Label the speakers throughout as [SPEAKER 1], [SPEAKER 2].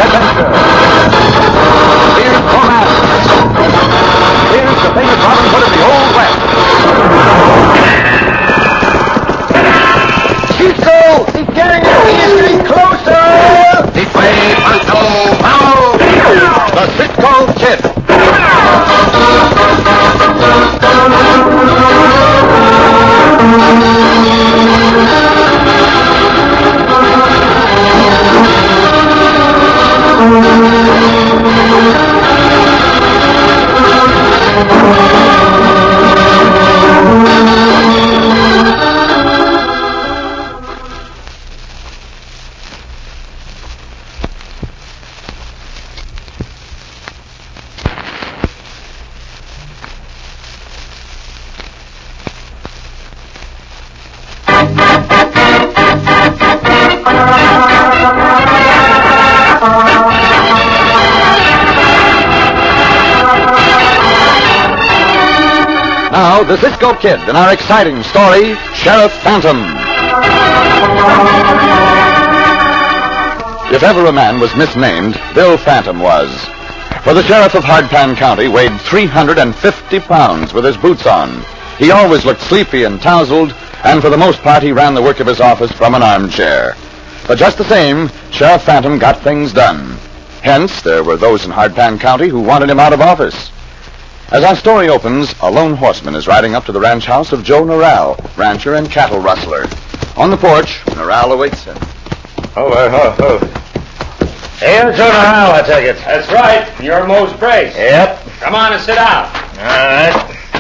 [SPEAKER 1] adventure. Here's romance. Here's the famous Robin Hood of the Old West. Chico! He's getting it! He's getting closer! This way, Pancho! Now! The Cisco Kid! Now, the Cisco Kid in our exciting story, Sheriff Phantom. If ever a man was misnamed, Bill Phantom was. For the sheriff of Hardpan County weighed 350 pounds with his boots on. He always looked sleepy and tousled, and for the most part he ran the work of his office from an armchair. But just the same, Sheriff Phantom got things done. Hence, there were those in Hardpan County who wanted him out of office. As our story opens, a lone horseman is riding up to the ranch house of Joe Norral, rancher and cattle rustler. On the porch, Norral awaits him.
[SPEAKER 2] Hey, Joe Norral, I take it.
[SPEAKER 3] That's right. You're Mose Brace.
[SPEAKER 2] Yep.
[SPEAKER 3] Come on and sit down.
[SPEAKER 2] All right.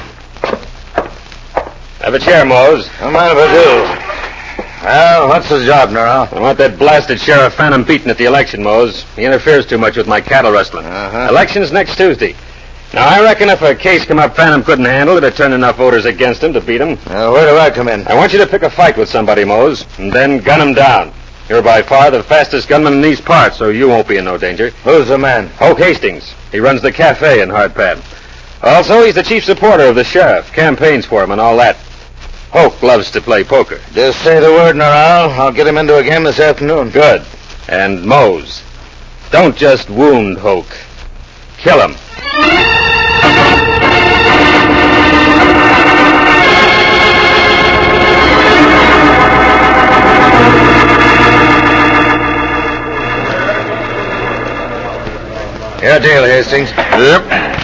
[SPEAKER 3] Have a chair, Mose.
[SPEAKER 2] Don't mind if I do. Well, what's the job, Norral?
[SPEAKER 3] I want that blasted Sheriff Phantom beaten at the election, Mose. He interferes too much with my cattle rustling. Election's next Tuesday. Now, I reckon if a case come up Phantom couldn't handle, it'd turn enough voters against him to beat him.
[SPEAKER 2] Where do I come in?
[SPEAKER 3] I want you to pick a fight with somebody, Mose, and then gun him down. You're by far the fastest gunman in these parts, so you won't be in no danger.
[SPEAKER 2] Who's the man?
[SPEAKER 3] Hoke Hastings. He runs the cafe in Hardpan. Also, he's the chief supporter of the sheriff, campaigns for him and all that. Hoke loves to play poker.
[SPEAKER 2] Just say the word, Norral. I'll get him into a game this afternoon.
[SPEAKER 3] Good. And Mose, don't just wound Hoke. Kill him.
[SPEAKER 2] Your deal, Hastings.
[SPEAKER 4] Yep.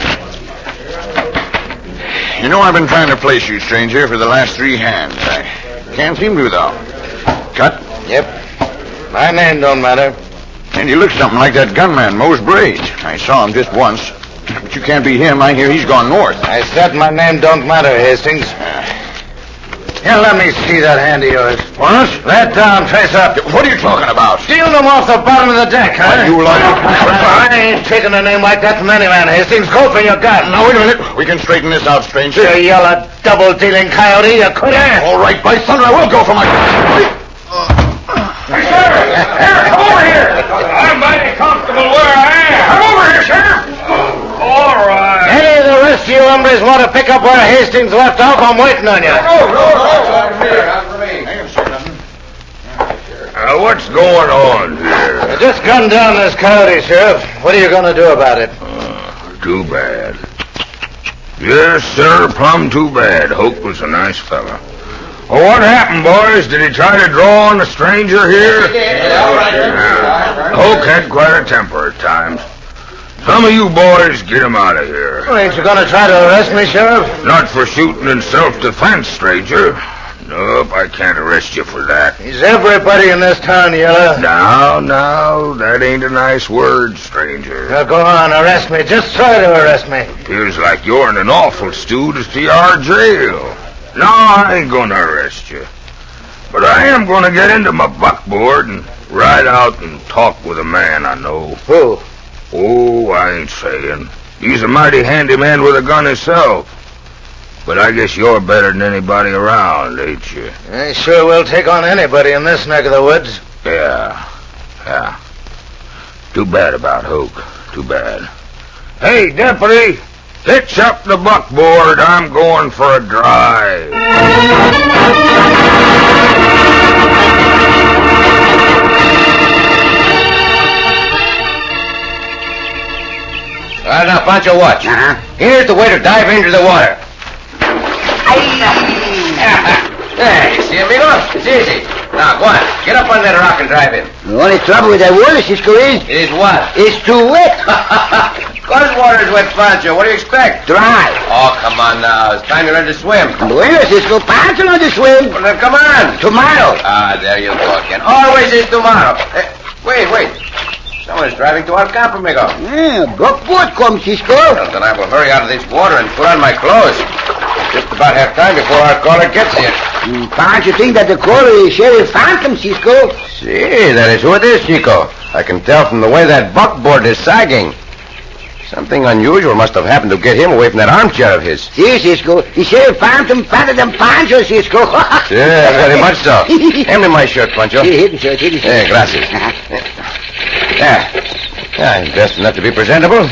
[SPEAKER 4] You know, I've been trying to place you, stranger, for the last 3 hands. I can't seem to, though. Cut?
[SPEAKER 2] Yep. My name don't matter.
[SPEAKER 4] And you look something like that gunman, Mose Brace. I saw him just once. But you can't be him. I hear he's gone north.
[SPEAKER 2] I said my name don't matter, Hastings. Here, let me see that hand of yours.
[SPEAKER 4] What?
[SPEAKER 2] Let down, face up.
[SPEAKER 4] What are you talking about?
[SPEAKER 2] Steal them off the bottom of the deck, huh?
[SPEAKER 4] Why, you like...
[SPEAKER 2] I ain't taking a name like that from any man, Hastings. Go for your gun.
[SPEAKER 4] Now, wait a minute. We can straighten this out, stranger.
[SPEAKER 2] You yellow double-dealing coyote, you could have.
[SPEAKER 4] All right, by thunder, I will go for my...
[SPEAKER 3] Hey, sir! Here, come over here! I'm mighty comfortable where I am. Come over here, Sheriff! All right.
[SPEAKER 2] Any of the rest of you hombres want to pick up where Hastings left off, I'm waiting on you.
[SPEAKER 5] What's going on here?
[SPEAKER 2] I just gunned down this coyote, Sheriff. What are you going to do about it?
[SPEAKER 5] Too bad. Yes, sir, plumb too bad. Hoke was a nice fella. Well, what happened, boys? Did he try to draw on the stranger here? Hoke had quite a temper at times. Some of you boys, get him out of here.
[SPEAKER 2] Well, ain't you going to try to arrest me, Sheriff?
[SPEAKER 5] Not for shooting in self-defense, stranger. Nope, I can't arrest you for that.
[SPEAKER 2] He's everybody in this town, Yellow.
[SPEAKER 5] Now, that ain't a nice word, stranger.
[SPEAKER 2] Now, go on, arrest me. Just try to arrest me.
[SPEAKER 5] Appears like you're in an awful stew to see our jail. No, I ain't gonna arrest you. But I am gonna get into my buckboard and ride out and talk with a man I know.
[SPEAKER 2] Who?
[SPEAKER 5] Oh, I ain't saying. He's a mighty handy man with a gun himself. But I guess you're better than anybody around, ain't you?
[SPEAKER 2] I sure will take on anybody in this neck of the woods.
[SPEAKER 5] Yeah. Too bad about Hoke. Too bad. Hey, deputy, hitch up the buckboard. I'm going for a drive.
[SPEAKER 2] Pancho, watch. Here's the way to dive into the water. Hey, see, amigo? It's easy. Now, go on. Get up on that rock and dive in.
[SPEAKER 6] The only trouble with that water, Cisco,
[SPEAKER 2] Is what?
[SPEAKER 6] it's too wet.
[SPEAKER 2] Cold water's wet, Pancho. What do you expect?
[SPEAKER 6] Dry.
[SPEAKER 2] Oh, come on now. It's time to learn to swim.
[SPEAKER 6] Bueno, Cisco, Pancho knows to swim.
[SPEAKER 2] Well, then come on.
[SPEAKER 6] Tomorrow.
[SPEAKER 2] Ah, there you go again. Always is tomorrow. Wait. Someone's driving to our camp, amigo.
[SPEAKER 6] Yeah, buckboard come, Cisco.
[SPEAKER 2] Well, then I will hurry out of this water and put on my clothes. Just about have time before our caller gets here.
[SPEAKER 6] Pancho think that the caller is Sheriff Phantom, Cisco.
[SPEAKER 2] See, that is who it is, Chico. I can tell from the way that buckboard is sagging. Something unusual must have happened to get him away from that armchair of his.
[SPEAKER 6] See, Cisco, the Sheriff Phantom fatter than Pancho, Cisco.
[SPEAKER 2] Yeah, very much so. Hand me my shirt, Pancho.
[SPEAKER 6] Here, sir, here, sir.
[SPEAKER 2] Yeah, gracias. I'm dressed enough to be presentable.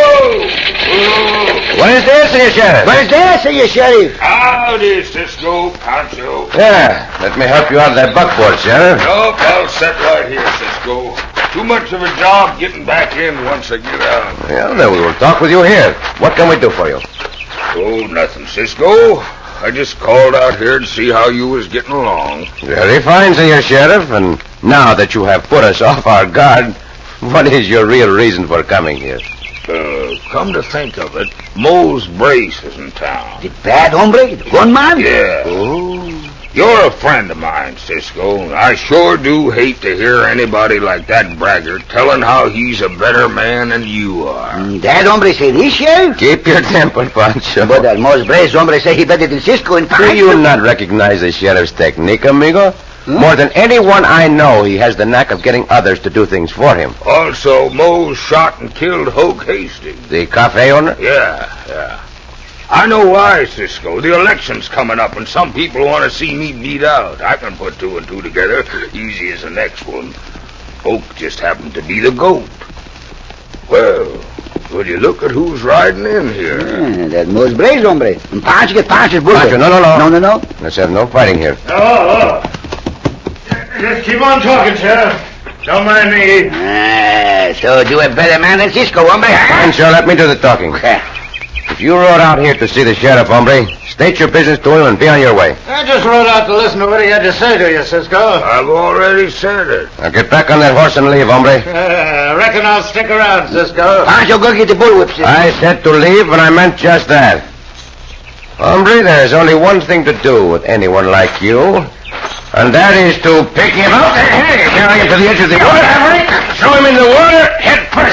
[SPEAKER 2] What is this, Senor Sheriff?
[SPEAKER 6] What is that, Senor Sheriff?
[SPEAKER 5] Howdy, Cisco, Pancho.
[SPEAKER 2] Yeah, let me help you out of that buckboard, Sheriff.
[SPEAKER 5] Nope, I'll sit right here, Cisco. Too much of a job getting back in once I get out.
[SPEAKER 2] Well, then we will talk with you here. What can we do for you?
[SPEAKER 5] Oh, nothing, Cisco. I just called out here to see how you was getting along.
[SPEAKER 2] Very fine, Senor Sheriff. And now that you have put us off our guard, what is your real reason for coming here?
[SPEAKER 5] Come to think of it, Mose Brace is in town.
[SPEAKER 6] The bad hombre? The gunman?
[SPEAKER 5] Yeah. You're a friend of mine, Cisco. I sure do hate to hear anybody like that braggart telling how he's a better man than you are.
[SPEAKER 6] That hombre say this, Sheriff?
[SPEAKER 2] Keep your temper, Pancho.
[SPEAKER 6] But that most brace hombre say he better than Cisco and Pancho.
[SPEAKER 2] Do you not recognize the sheriff's technique, amigo? More than anyone I know, he has the knack of getting others to do things for him.
[SPEAKER 5] Also, Mose shot and killed Hoke Hastings.
[SPEAKER 2] The cafe owner?
[SPEAKER 5] Yeah. I know why, Cisco. The election's coming up, and some people want to see me beat out. I can put two and two together, easy as the next one. Hoke just happened to be the goat. Well, will you look at who's riding in here?
[SPEAKER 6] Yeah, that most brace hombre. And Pancho get Pancho's bullet.
[SPEAKER 2] Pancho, no.
[SPEAKER 6] No.
[SPEAKER 2] Let's have no fighting here.
[SPEAKER 7] Oh. Just keep on talking, Sheriff. Don't mind me.
[SPEAKER 6] So do a better man than Cisco, hombre.
[SPEAKER 2] Pancho, let me do the talking. If you rode out here to see the sheriff, hombre, state your business to him and be on your way.
[SPEAKER 7] I just rode out to listen to what he had to say to you, Cisco.
[SPEAKER 5] I've already said it.
[SPEAKER 2] Now get back on that horse and leave, hombre.
[SPEAKER 7] I reckon I'll stick around, Cisco.
[SPEAKER 6] Pancho, go get the bullwhip, Cisco.
[SPEAKER 2] I said to leave, and I meant just that. Hombre, there's only one thing to do with anyone like you, and that is to pick him up and carry him to the edge of the water. Throw him in the water, head first.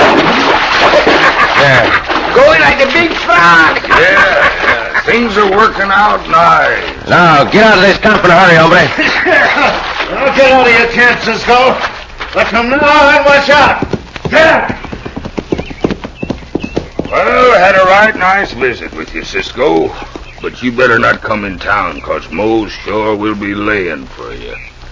[SPEAKER 2] Yeah.
[SPEAKER 6] Going like a big frog.
[SPEAKER 5] Yeah. Things are working out nice.
[SPEAKER 2] Now, get out of this camp in a hurry, hombre.
[SPEAKER 7] Don't get out of your tent, Cisco. But from now on, watch out. Yeah.
[SPEAKER 5] Well, I had a right nice visit with you, Cisco. But you better not come in town, 'cause Mose sure will be laying for you.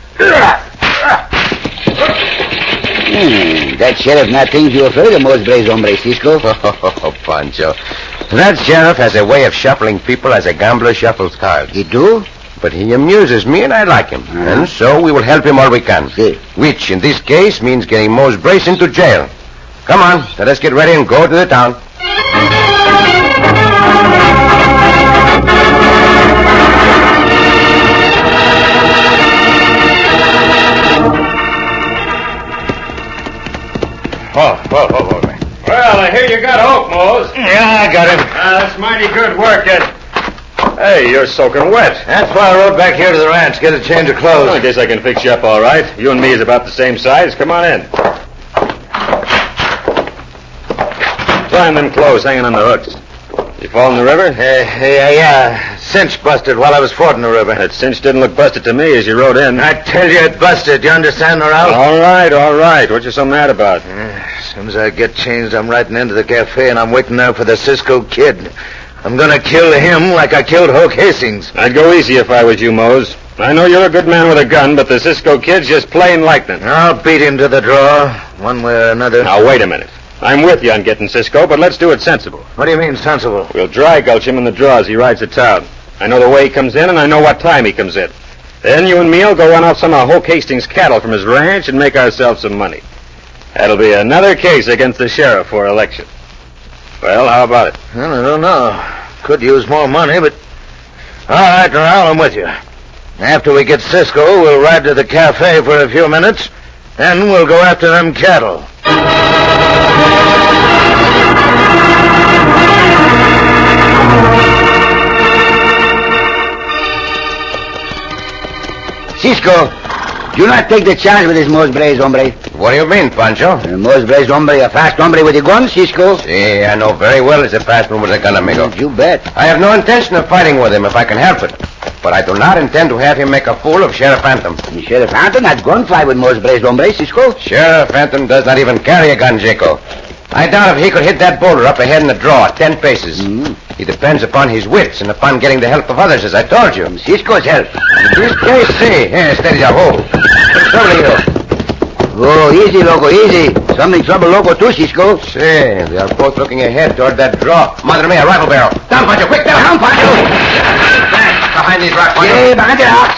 [SPEAKER 6] That sheriff not thinks you afraid of most brace hombre, Cisco.
[SPEAKER 2] Oh, Pancho. That sheriff has a way of shuffling people as a gambler shuffles cards.
[SPEAKER 6] He do?
[SPEAKER 2] But he amuses me, and I like him. And so we will help him all we can.
[SPEAKER 6] See.
[SPEAKER 2] Which, in this case, means getting Mose Brace into jail. Come on, let us get ready and go to the town.
[SPEAKER 3] Whoa. Well, I hear you got Hope, Mose.
[SPEAKER 7] Yeah, I got him.
[SPEAKER 3] That's mighty good work, Ed. Hey, you're soaking wet.
[SPEAKER 2] That's why I rode back here to the ranch, get a change of clothes.
[SPEAKER 3] Well, I guess I can fix you up all right. You and me is about the same size. Come on in. Find them clothes hanging on the hooks. You fall in the river?
[SPEAKER 2] Yeah. Cinch busted while I was fording the river.
[SPEAKER 3] That cinch didn't look busted to me as you rode in.
[SPEAKER 2] I tell you it busted. You understand, Morale?
[SPEAKER 3] All right. What you so mad about?
[SPEAKER 2] As soon as I get changed, I'm riding into the cafe, and I'm waiting there for the Cisco Kid. I'm going to kill him like I killed Hoke Hastings.
[SPEAKER 3] I'd go easy if I was you, Mose. I know you're a good man with a gun, but the Cisco Kid's just plain lightning.
[SPEAKER 2] I'll beat him to the draw, one way or another.
[SPEAKER 3] Now, wait a minute. I'm with you on getting Cisco, but let's do it sensible.
[SPEAKER 2] What do you mean, sensible?
[SPEAKER 3] We'll dry gulch him in the draw as he rides to town. I know the way he comes in, and I know what time he comes in. Then you and me'll go run off some of Hoke Hastings' cattle from his ranch and make ourselves some money. That'll be another case against the sheriff for election. Well, how about it?
[SPEAKER 7] Well, I don't know. Could use more money, but... All right, Doral, I'm with you. After we get Cisco, we'll ride to the cafe for a few minutes, and we'll go after them cattle.
[SPEAKER 6] Cisco, do not take the chance with this Mos Brace hombre.
[SPEAKER 2] What do you mean, Pancho?
[SPEAKER 6] Mos Brace hombre, a fast hombre with a gun, Cisco.
[SPEAKER 2] See, I know very well he's a fast one with a gun, amigo.
[SPEAKER 6] You bet.
[SPEAKER 2] I have no intention of fighting with him if I can help it. But I do not intend to have him make a fool of Sheriff Phantom.
[SPEAKER 6] Sheriff Phantom not gunfight with Mos Brace hombre, Cisco.
[SPEAKER 2] Sheriff Phantom does not even carry a gun, Jaco. I doubt if he could hit that boulder up ahead in the draw at 10 paces. He depends upon his wits and upon getting the help of others, as I told you.
[SPEAKER 6] Cisco's help.
[SPEAKER 2] In this case, see. Here, steady your hold. What's trouble you?
[SPEAKER 6] Oh, easy, Loco, easy. Something trouble Loco too, Cisco.
[SPEAKER 2] See, they are both looking ahead toward that draw. Madre mia, rifle barrel. Down, Pancho, quick, down.
[SPEAKER 6] Down, Pancho.
[SPEAKER 2] Behind these rocks, Pancho.
[SPEAKER 6] Yeah, behind the rocks.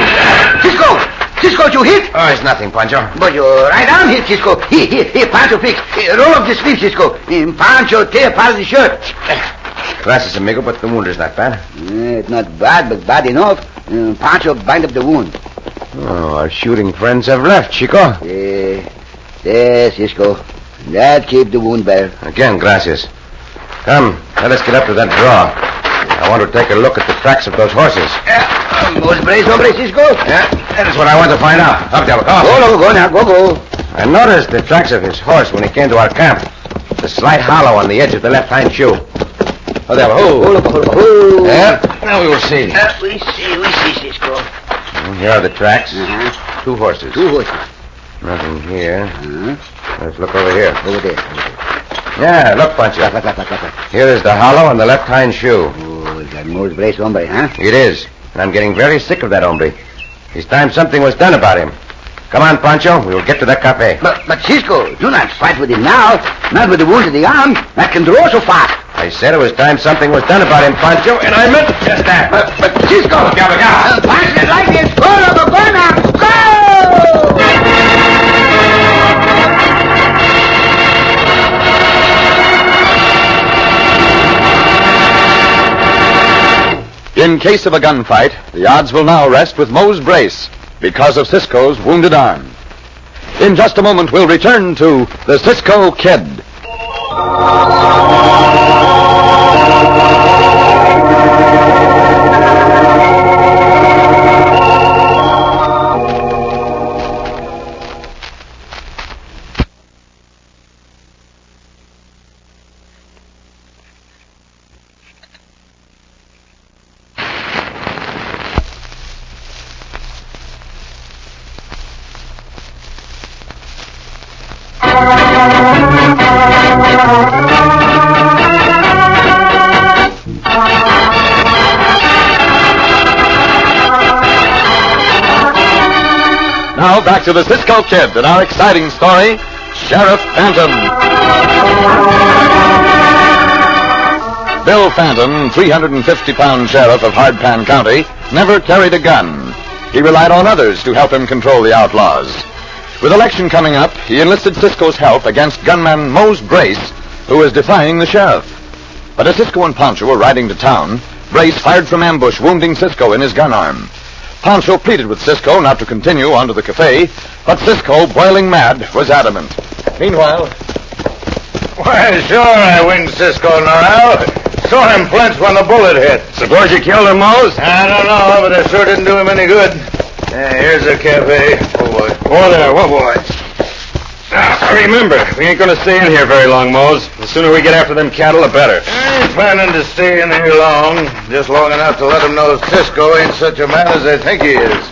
[SPEAKER 6] Cisco, you hit?
[SPEAKER 2] Oh, it's nothing, Pancho.
[SPEAKER 6] But you right arm hit, Cisco. Here, Pancho, fix. Roll up the sleeve, Cisco. Pancho, tear part of the shirt.
[SPEAKER 2] Gracias, amigo, but the wound is not bad.
[SPEAKER 6] It's not bad, but bad enough. Pancho, bind up the wound.
[SPEAKER 2] Oh, our shooting friends have left, Chico.
[SPEAKER 6] There, Cisco. That keep the wound better.
[SPEAKER 2] Again, gracias. Come, let us get up to that draw. I want to take a look at the tracks of those horses.
[SPEAKER 6] Mos Brace hombre, Cisco?
[SPEAKER 2] Yeah, that is what I want to find out. Up, Diablo, come on.
[SPEAKER 6] Go now, go.
[SPEAKER 2] I noticed the tracks of his horse when he came to our camp. The slight hollow on the edge of the left hind shoe. Oh, Diablo,
[SPEAKER 6] Oh.
[SPEAKER 2] Yeah, now we will see.
[SPEAKER 6] We see, Cisco.
[SPEAKER 2] Here are the tracks.
[SPEAKER 6] Uh-huh.
[SPEAKER 2] Two horses. Nothing here. Let's look over here.
[SPEAKER 6] Over there.
[SPEAKER 2] Yeah, look, Pancho. Here is the hollow on the left hind shoe.
[SPEAKER 6] Oh, is that Mos Brace hombre, huh?
[SPEAKER 2] It is. And I'm getting very sick of that hombre. It's time something was done about him. Come on, Pancho. We will get to that cafe.
[SPEAKER 6] But Cisco, do not fight with him now. Not with the wound in the arm. That can draw so fast.
[SPEAKER 2] I said it was time something was done about him, Pancho, and I meant just that.
[SPEAKER 6] But Cisco! Punch it like this! Go now! Go!
[SPEAKER 1] In case of a gunfight, the odds will now rest with Mos Brace because of Cisco's wounded arm. In just a moment, we'll return to the Cisco Kid. Now back to the Cisco Kid and our exciting story, Sheriff Phantom. Bill Phantom, 350-pound sheriff of Hardpan County, never carried a gun. He relied on others to help him control the outlaws. With election coming up, he enlisted Cisco's help against gunman Mos Brace, who was defying the sheriff. But as Cisco and Pancho were riding to town, Brace fired from ambush, wounding Cisco in his gun arm. Pancho pleaded with Cisco not to continue on to the cafe, but Cisco, boiling mad, was adamant. Meanwhile...
[SPEAKER 7] Why, sure I winged Cisco, Norrell. Saw him flinch when the bullet hit.
[SPEAKER 3] Suppose you killed him, Mose?
[SPEAKER 7] I don't know, but it sure didn't do him any good. Here's the cafe. Oh, boy.
[SPEAKER 3] Oh, there. Whoa, boy. Now, remember, we ain't going to stay in here very long, Mose. The sooner we get after them cattle, the better.
[SPEAKER 7] I ain't planning to stay in here long. Just long enough to let them know Cisco ain't such a man as they think he is.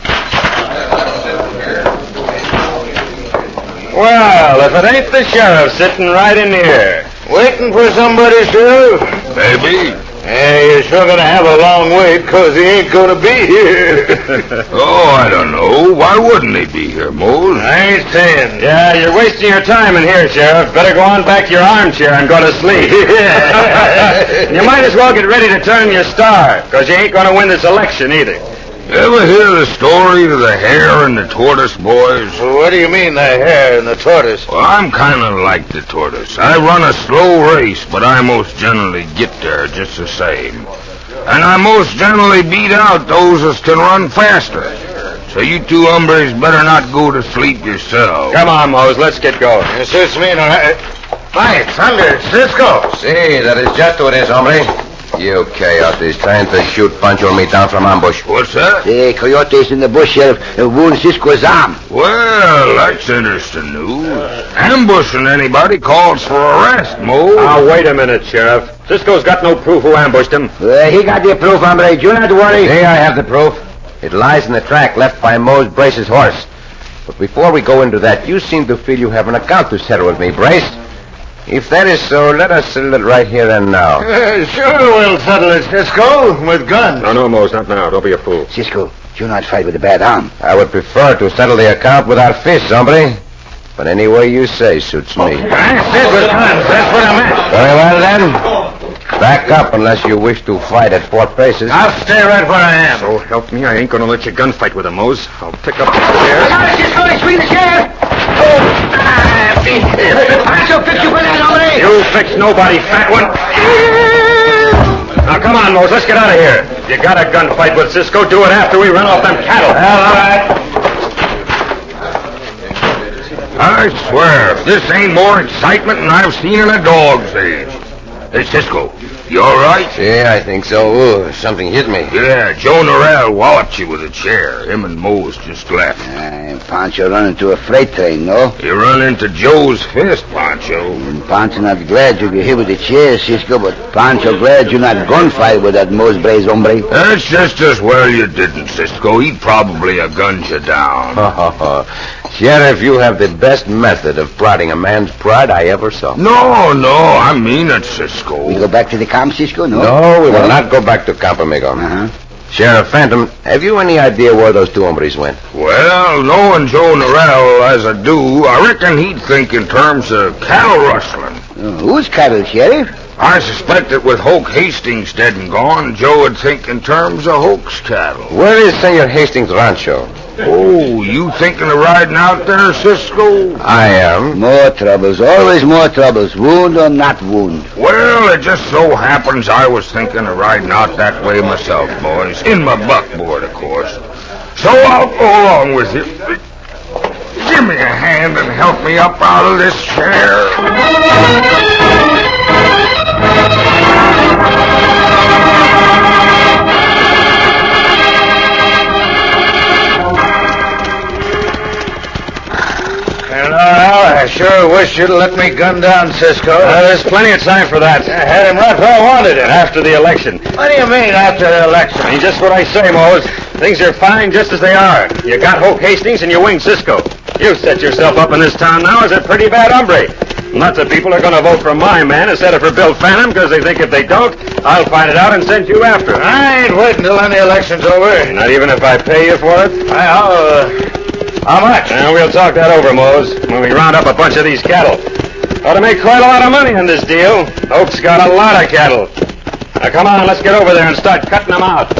[SPEAKER 3] Well, if it ain't the sheriff sitting right in here.
[SPEAKER 7] Waiting for somebody, Sheriff?
[SPEAKER 5] Maybe.
[SPEAKER 7] Hey, you're sure gonna have a long wait, 'cause he ain't gonna be here.
[SPEAKER 5] Oh, I don't know. Why wouldn't he be here, Mose?
[SPEAKER 7] I ain't saying.
[SPEAKER 3] Yeah, you're wasting your time in here, Sheriff. Better go on back to your armchair and go to sleep. You might as well get ready to turn your star, 'cause you ain't going to win this election either.
[SPEAKER 5] You ever hear the story of the hare and the tortoise, boys?
[SPEAKER 7] Well, what do you mean, the hare and the tortoise?
[SPEAKER 5] Well, I'm kind of like the tortoise. I run a slow race, but I most generally get there just the same. And I most generally beat out those that can run faster. So you two hombres better not go to sleep yourselves.
[SPEAKER 3] Come on, Mose, let's get going.
[SPEAKER 7] It suits me, no. Hi, Thunder, Cisco.
[SPEAKER 2] See, that is just what it is, hombre. You coyote is trying to shoot Pancho and me down from ambush.
[SPEAKER 5] What's that?
[SPEAKER 6] The coyotes in the bush, Sheriff, wound Cisco's arm.
[SPEAKER 5] Well, that's interesting news. Ambushing anybody calls for arrest, Mo.
[SPEAKER 3] Now, wait a minute, Sheriff. Cisco's got no proof who ambushed him.
[SPEAKER 6] He got the proof, hombre. Do not worry.
[SPEAKER 2] See, I have the proof. It lies in the track left by Mose Brace's horse. But before we go into that, you seem to feel you have an account to settle with me, Brace. If that is so, let us settle it right here and now.
[SPEAKER 7] Sure we'll settle it, Cisco, with guns.
[SPEAKER 3] No, Mose, not now. Don't be a fool.
[SPEAKER 6] Cisco, do not fight with a bad arm.
[SPEAKER 2] I would prefer to settle the account with our fists, hombre. But any way you say suits me.
[SPEAKER 7] I said with guns. That's what I meant.
[SPEAKER 2] Very well, then. Back up unless you wish to fight at four paces.
[SPEAKER 7] I'll stay right where I am.
[SPEAKER 3] So help me, I ain't gonna let you gunfight with him, Mose. I'll pick up the stairs.
[SPEAKER 6] Cisco, it's me, the Sheriff. Pancho, fix you for that, hombre.
[SPEAKER 3] You fix nobody, fat one. Now, come on, Mose, let's get out of here. You got a gunfight with Cisco, do it after we run off them cattle.
[SPEAKER 7] Well, all right.
[SPEAKER 5] I swear, this ain't more excitement than I've seen in a dog's age. Hey, Cisco, you all right?
[SPEAKER 2] Yeah, I think so. Ooh, something hit me.
[SPEAKER 5] Yeah, Joe Norrell walloped you with a chair. Him and Mose just left.
[SPEAKER 6] Pancho run into a freight train, no?
[SPEAKER 5] You run into Joe's fist, Pancho.
[SPEAKER 6] Pancho not glad you get hit with the chair, Cisco, but Pancho glad you not gunfight with that Mose Brace hombre.
[SPEAKER 5] That's just as well you didn't, Cisco. He'd probably have gunned you down.
[SPEAKER 2] Sheriff, you have the best method of prodding a man's pride I ever saw.
[SPEAKER 5] No, I mean it, Cisco.
[SPEAKER 6] We go back to the camp, Cisco, no?
[SPEAKER 2] No, we will not go back to Camp Amigo.
[SPEAKER 6] Uh-huh.
[SPEAKER 2] Sheriff Phantom, have you any idea where those two hombres went?
[SPEAKER 5] Well, knowing Joe Norrell as I do, I reckon he'd think in terms of cattle rustling.
[SPEAKER 6] Whose cattle, Sheriff?
[SPEAKER 5] I suspect that with Hoke Hastings dead and gone, Joe would think in terms of Hoke's cattle.
[SPEAKER 2] Where is Senor Hastings' rancho?
[SPEAKER 5] Oh, you thinking of riding out there, Cisco?
[SPEAKER 2] I am.
[SPEAKER 6] More troubles, always more troubles, wound or not wound.
[SPEAKER 5] Well, it just so happens I was thinking of riding out that way myself, boys. In my buckboard, of course. So I'll go along with you. Give me a hand and help me up out of this chair.
[SPEAKER 7] I sure wish you'd let me gun down Cisco.
[SPEAKER 3] There's plenty of time for that.
[SPEAKER 7] I had him right where I wanted him.
[SPEAKER 3] After the election.
[SPEAKER 7] What do you mean, after the election?
[SPEAKER 3] I mean, just what I say, Mose. Things are fine just as they are. You got Hoke Hastings and you winged Cisco. You set yourself up in this town now as a pretty bad hombre. Lots of people are going to vote for my man instead of for Bill Phantom because they think if they don't, I'll find it out and send you after him.
[SPEAKER 7] I ain't waiting till any election's over.
[SPEAKER 3] Not even if I pay you for it?
[SPEAKER 7] How much?
[SPEAKER 3] We'll talk that over, Mose, when we round up a bunch of these cattle. Ought to make quite a lot of money on this deal. Hoke's got a lot of cattle. Now, come on, let's get over there and start cutting them out.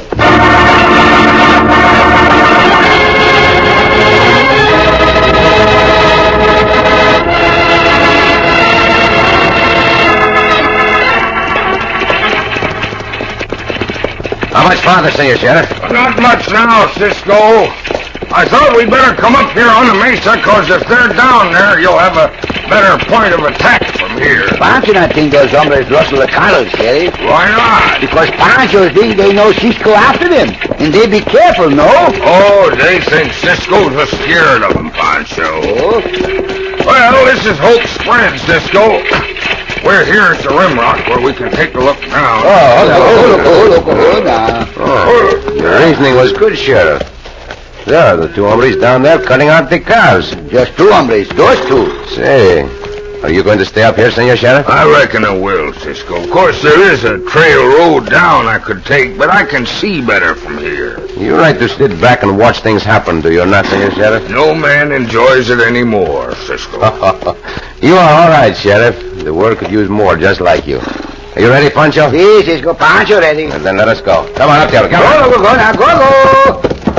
[SPEAKER 2] How much farther, Senor Sheriff?
[SPEAKER 5] Not much now, Cisco. I thought we'd better come up here on the mesa, because if they're down there, you'll have a better point of attack from here.
[SPEAKER 6] Pancho not think those hombres rustle the cattle, Sheriff.
[SPEAKER 5] Why not?
[SPEAKER 6] Because Pancho think they know Cisco after them, and they be careful, no?
[SPEAKER 5] Oh, they think Cisco's scared of them, Pancho.
[SPEAKER 6] Oh?
[SPEAKER 5] Well, this is Hope's Spread, Cisco. We're here at the Rimrock where we can take a look now.
[SPEAKER 6] Hold on.
[SPEAKER 2] Your reasoning was good, Sheriff. There are the two hombres down there cutting out the calves.
[SPEAKER 6] Just two hombres, those two.
[SPEAKER 2] Say, are you going to stay up here, Senor Sheriff?
[SPEAKER 5] I reckon I will, Cisco. Of course, there is a trail road down I could take, but I can see better from here.
[SPEAKER 2] You like to sit back and watch things happen, do you not, Senor Sheriff?
[SPEAKER 5] No man enjoys it anymore, Cisco.
[SPEAKER 2] You are all right, Sheriff. The world could use more just like you. Are you ready, Pancho?
[SPEAKER 6] Si, Cisco, Pancho ready.
[SPEAKER 2] And then let us go. Come on up, Sheriff. Come on.
[SPEAKER 6] Go, now, go.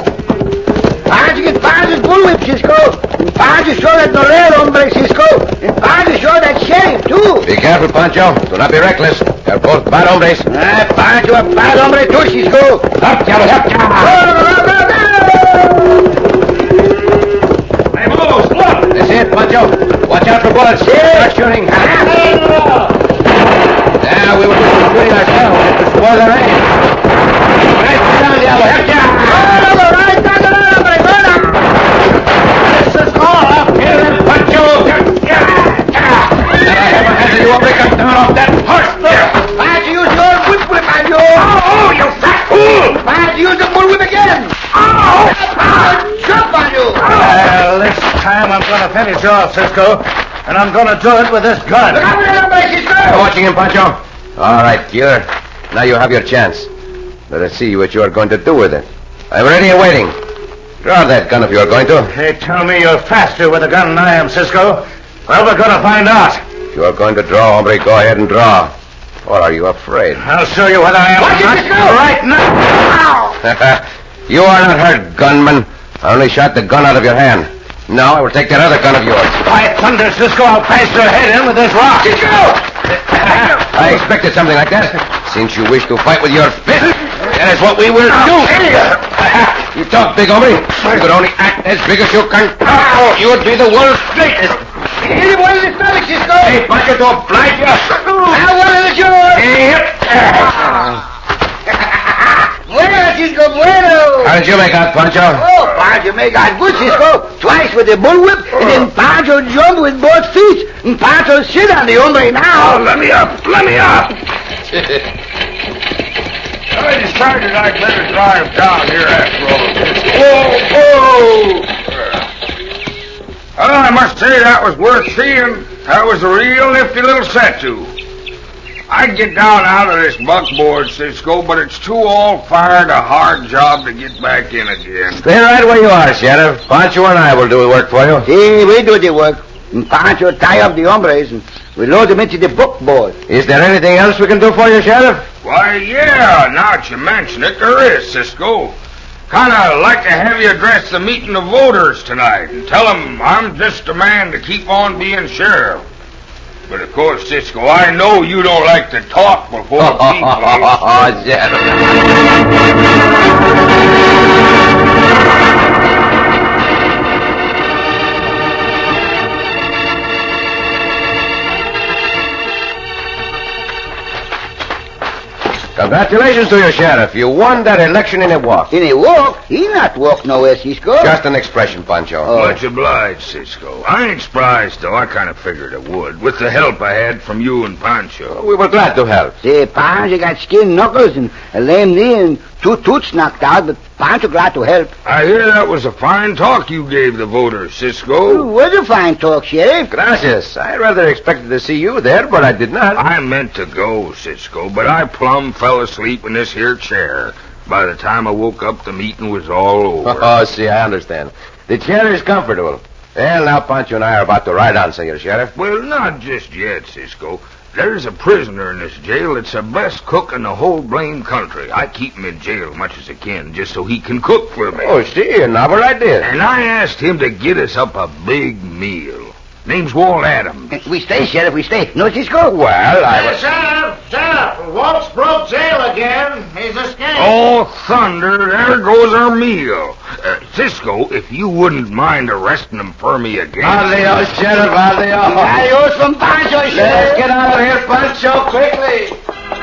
[SPEAKER 6] Pancho get Pancho's bullwhip, Cisco. And Pancho show that Norero, hombre, Cisco. And Pancho show that sheriff, too.
[SPEAKER 2] Be careful, Pancho. Do not be reckless. They're both bad hombres.
[SPEAKER 6] Pancho a bad hombre, too, Cisco.
[SPEAKER 2] Up, Diablo, up,
[SPEAKER 3] Hey, Moose, look!
[SPEAKER 2] That's it, Pancho. Watch out for bullets. Start shooting. Now, we were just shooting ourselves. It was for the rain. Right down, Diablo. Up, This is all up here, Pancho. You will break us down off that horse there.
[SPEAKER 6] Pancho, use your whip, Pancho.
[SPEAKER 2] Oh, you fat fool!
[SPEAKER 6] Pancho, use the bullwhip again.
[SPEAKER 2] Oh!
[SPEAKER 6] Jump on you.
[SPEAKER 7] Well, this time I'm going to finish you off, Cisco. And I'm going to do it with this gun.
[SPEAKER 6] Look out for that, hombre, Cisco.
[SPEAKER 2] Watching him, Pancho? All right, killer. Now you have your chance. Let us see what you are going to do with it. I'm ready and waiting. Draw that gun if you are going to.
[SPEAKER 7] They tell me you're faster with a gun than I am, Cisco. Well, we're going to find out.
[SPEAKER 2] If you are going to draw, hombre, go ahead and draw. Or are you afraid?
[SPEAKER 7] I'll show you whether I am
[SPEAKER 6] Watch it,
[SPEAKER 7] not
[SPEAKER 6] Cisco.
[SPEAKER 7] right now.
[SPEAKER 2] You are not hurt, gunman. I only shot the gun out of your hand. Now I will take that other gun of yours.
[SPEAKER 7] By thunder, Cisco, I'll pass your head in with this rock.
[SPEAKER 2] I expected something like that. Since you wish to fight with your fist, that is what we will do. You talk big, hombre. You could only act as big as you can. You would be the world's greatest.
[SPEAKER 6] Hit him one in the stomach, Cisco.
[SPEAKER 2] Hey, Pancho, to oblige you.
[SPEAKER 6] Now one in the jaw. Bueno, Cisco, bueno.
[SPEAKER 2] How did you make out, Pancho?
[SPEAKER 6] Oh, Pancho make out good, Cisco. Twice with the bullwhip, and then Pancho jump with both feet. And Pancho sit on the hombre now.
[SPEAKER 5] Let me up! Let me up! I decided I'd better drive down here after all of this. Whoa! Well, I must say that was worth seeing. That was a real nifty little set to. I'd get down out of this buckboard, Cisco, but it's too all-fired a hard job to get back in again.
[SPEAKER 2] Stay right where you are, Sheriff. Pancho and I will do the work for you.
[SPEAKER 6] See, we do the work. And Pancho tie up the hombres, and we load them into the buckboard.
[SPEAKER 2] Is there anything else we can do for you, Sheriff?
[SPEAKER 5] Why, yeah, now that you mention it, there is, Cisco. Kind of like to have you address the meeting of voters tonight and tell them I'm just a man to keep on being sheriff. But of course, Cisco, I know you don't like to talk before people.
[SPEAKER 2] Congratulations to you, Sheriff. You won that election in a walk.
[SPEAKER 6] In a walk? He not walk nowhere, Cisco.
[SPEAKER 2] Just an expression, Pancho.
[SPEAKER 5] Much obliged, Cisco. I ain't surprised, though. I kind of figured it would, with the help I had from you and Pancho.
[SPEAKER 2] We were glad to help.
[SPEAKER 6] See, Pancho got skin knuckles and a lame knee and 2 tooths knocked out, but Pancho glad to help.
[SPEAKER 5] I hear that was a fine talk you gave the voters, Cisco.
[SPEAKER 6] Was a fine talk, Sheriff.
[SPEAKER 2] Gracias. I rather expected to see you there, but I did not.
[SPEAKER 5] I meant to go, Cisco, but I plumb fell asleep in this here chair. By the time I woke up, the meeting was all over.
[SPEAKER 2] Oh, see, I understand. The chair is comfortable. Well, now Pancho and I are about to ride on, Senor Sheriff.
[SPEAKER 5] Well, not just yet, Cisco. There's a prisoner in this jail that's the best cook in the whole blame country. I keep him in jail as much as I can, just so he can cook for me.
[SPEAKER 2] Oh, see, a novel idea.
[SPEAKER 5] And I asked him to get us up a big meal. Name's Walt Adams.
[SPEAKER 6] We stay, Sheriff, we stay. No, Cisco?
[SPEAKER 2] Well, I was...
[SPEAKER 7] Sheriff, Walt's broke jail again. He's escaped.
[SPEAKER 5] Oh, thunder, there goes our meal. Cisco, if you wouldn't mind arresting him for me again.
[SPEAKER 2] Adios, Sheriff, adios.
[SPEAKER 6] Adios from Pancho,
[SPEAKER 2] Let's
[SPEAKER 6] Sheriff.
[SPEAKER 2] get out of here, Pancho, quickly.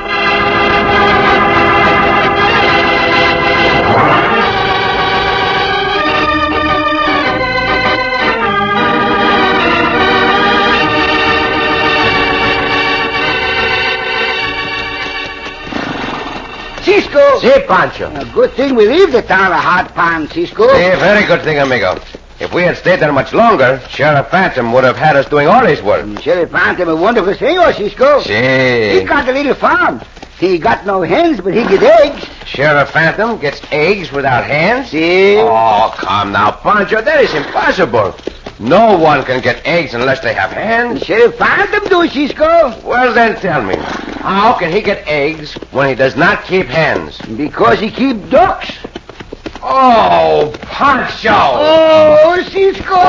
[SPEAKER 6] Cisco.
[SPEAKER 2] See, Pancho.
[SPEAKER 6] A good thing we leave the town of Hot Pond, Cisco.
[SPEAKER 2] See, very good thing, amigo. If we had stayed there much longer, Sheriff Phantom would have had us doing all his work.
[SPEAKER 6] Sheriff Phantom a wonderful senor, Cisco.
[SPEAKER 2] See.
[SPEAKER 6] He got a little farm. He got no hens, but he get eggs.
[SPEAKER 2] Sheriff Phantom gets eggs without hands?
[SPEAKER 6] See?
[SPEAKER 2] Oh, come now, Pancho. That is impossible. No one can get eggs unless they have hands.
[SPEAKER 6] Sheriff Phantom do, Cisco.
[SPEAKER 2] Well, then tell me, how can he get eggs when he does not keep hens?
[SPEAKER 6] Because he keep ducks.
[SPEAKER 2] Oh, Pancho!
[SPEAKER 6] Oh, Cisco!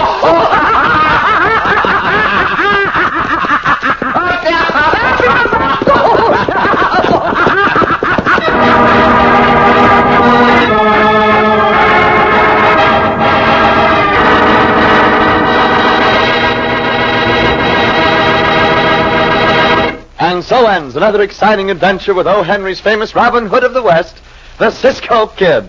[SPEAKER 1] And so ends another exciting adventure with O. Henry's famous Robin Hood of the West, the Cisco Kid.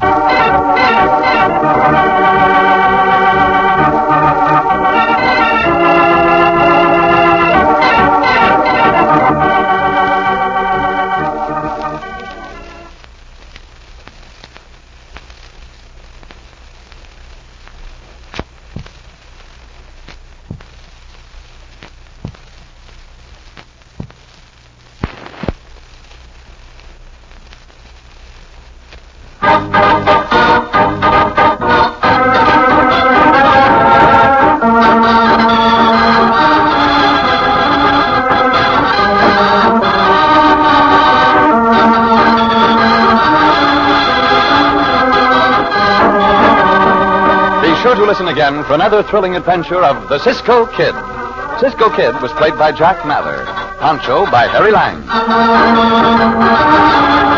[SPEAKER 1] Sure to listen again for another thrilling adventure of the Cisco Kid. Cisco Kid was played by Jack Mather. Pancho by Harry Lang.